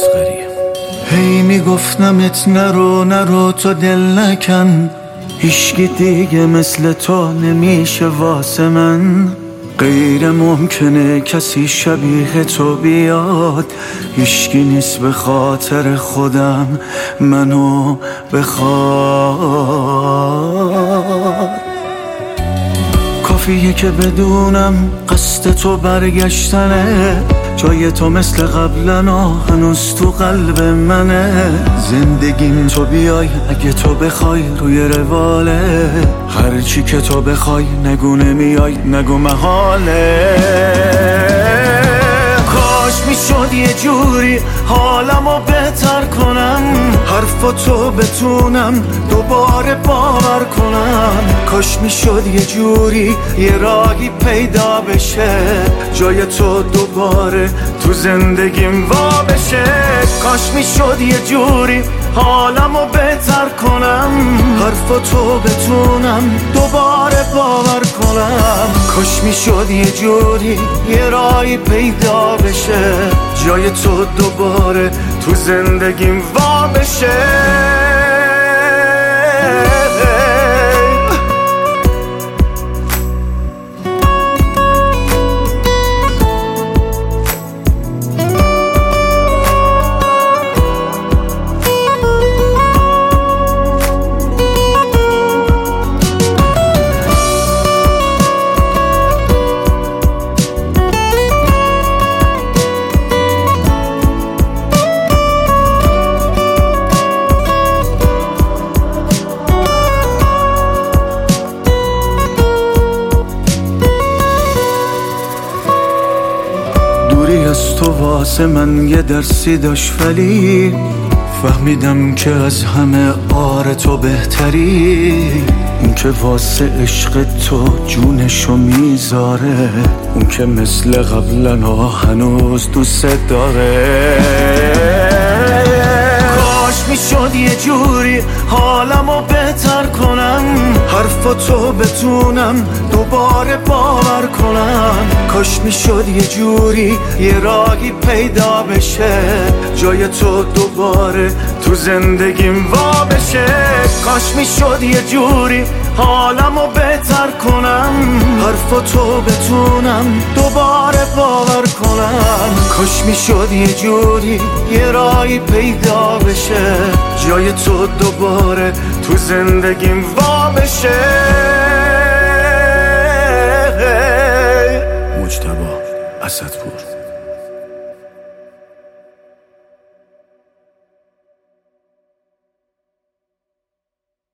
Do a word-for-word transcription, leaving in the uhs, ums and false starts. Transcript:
اصغری. هی میگفتمت نرو نرو تو دل نکن، هیچکی دیگه مثل تو نمیشه واسه من. غیر ممکنه کسی شبیه تو بیاد، هیچکی نیست به خاطر خودم منو بخواد. کافیه که بدونم قصد تو برگشتنه، جای تو مثل قبلنا هنوز تو قلب منه. زندگیم تو بیای اگه تو بخوای روی رواله، هرچی که تو بخوای نگو نمیای نگو محاله. کاش میشد یه جوری حالمو بهتر کنم، حرفاتو بتونم دوباره باور کنم. کاش میشد یه جوری یه راهی پیدا بشه، جای تو دوباره تو زندگیم وا بشه. کاش میشد یه جوری حالمو بهتر کنم، حرفاتو بتونم دوباره باور کنم. کاش میشد یه جوری یه راهی پیدا بشه، جای تو دوباره تو زندگیم وا بشه. دوری از تو واسه من یه درسی داشت، ولی فهمیدم که از همه آره تو بهتری. اون که واسه عشق تو جونشو میذاره، اون که مثل قبلنا هنوز دوست داره. کاش میشد یه جوری حالمو بهتر کنم، حرفاتو بتونم دوباره باور کنم. کاش میشد یه جوری یه راهی پیدا بشه، جای تو دوباره تو زندگیم وا بشه. کاش میشد یه جوری حالمو بهتر کنم، حرفاتو بتونم دوباره باور کنم. کاش میشد یه جوری یه راهی پیدا بشه، جای تو دوباره تو زندگیم وا بشه. مجتبی اسدپور.